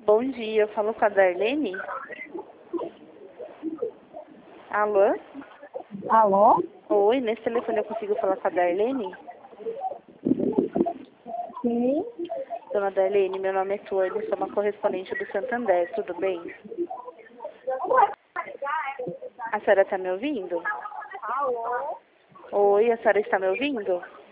Bom dia, eu falo com a Darlene. Alô? Alô? Oi, nesse telefone eu consigo falar com a Darlene? Sim. Dona Darlene, meu nome é Tuane, sou uma correspondente do Santander, tudo bem? A senhora está me ouvindo? Alô? Oi, a senhora está me ouvindo?